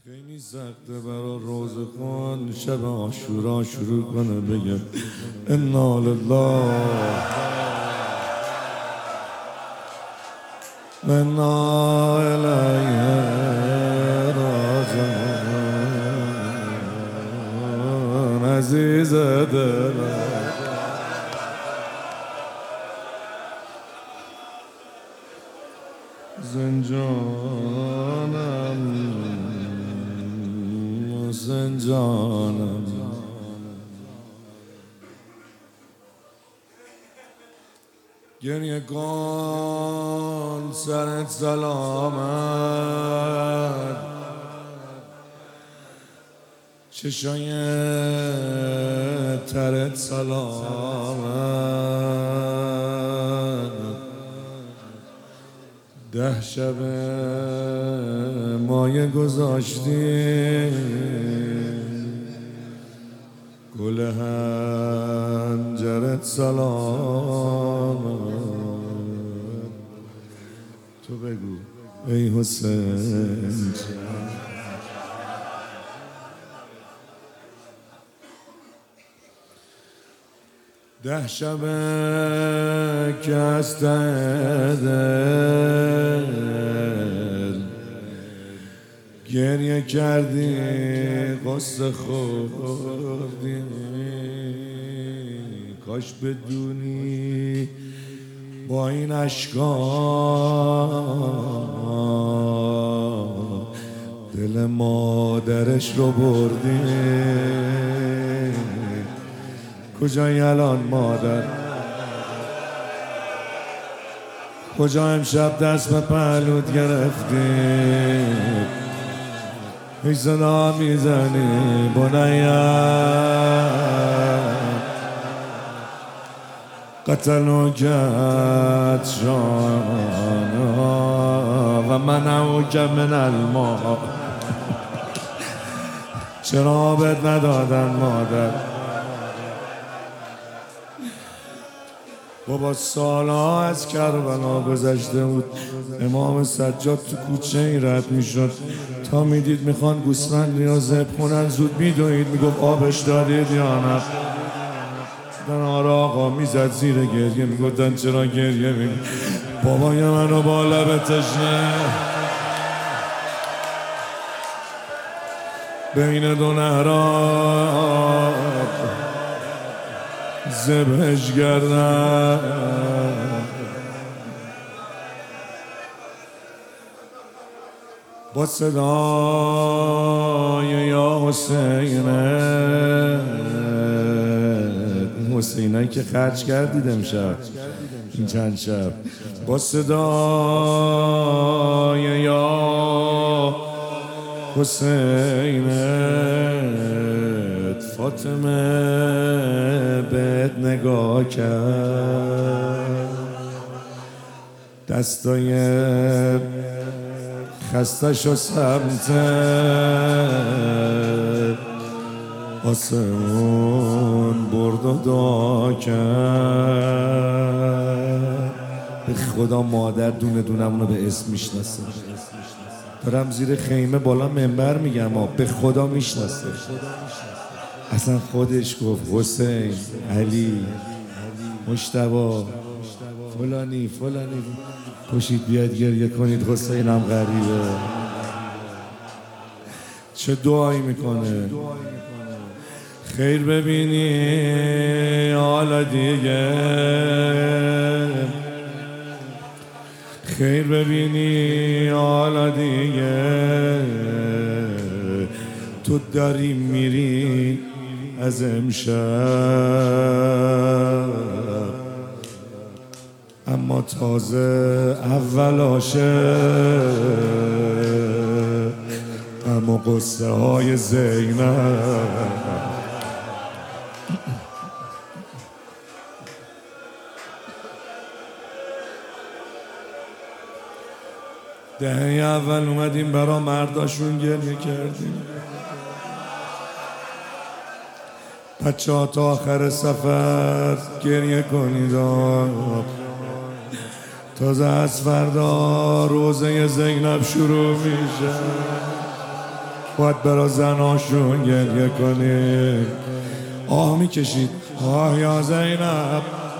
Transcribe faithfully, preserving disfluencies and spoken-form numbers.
خیلی سخته برا روز خوان شب عاشورا شروع کنه بگه انا لله انا الیه راجعون عزیز دلم زنجانم زنجانم گریه کن سرت سلامت چشای ترت سلامت ده شب مایه گذاشتی گل هنجرت سلامت تو بگو ای حسین ده شبه که از دل گریه کردی قصه خوردی کاش بدونی با این اشکا دل مادرش رو بردی کجایی الان مادر کجا امشب دست به پهلوت گرفتی ای صدا میزنی بنیم قتلو کت شانا و منعوک من الماء چرا بهت ندادن مادر بابا سالا از کربلا گذشته بود امام سجاد تو کوچه این رد میشد تا میدید میخوان گوسفند یا ذبح کنن زود میدوید میگفت آبش دادید یا نه دن آره آقا میزد زیر گریه میگفتن چرا گریه میگه بابای منو با لب تشنه بین دو نهراب ذبحش کردن با صدای یا حسینه حسینه که خرج کردید امشب این چند شب با صدای یا حسینه فاطمه بهت نگاه کرد دستای خستش و سمت آسمون برد و دعا کرد به خدا مادر دونه دونمونو به اسم میشناسه دارم زیر خیمه بالا منبر میگم به خدا میشناسه اصلا خودش گفت حسین علی مجتبی فلانی فلانی پشید بیاید گریه کنید حسینم غریبه چه دعایی میکنه خیر ببینی حالا دیگه خیر ببینی حالا دیگه تو داری میری از امشب اما تازه اولاشه اما قصه های زینب دهه اول اومدیم برا مرداشون گریه کردیم بچه ها تا آخر سفر گریه کنید تازه از فردا روزه زینب شروع میشه باید برا زناشون گریه کنی. آه میکشید آه یا زینب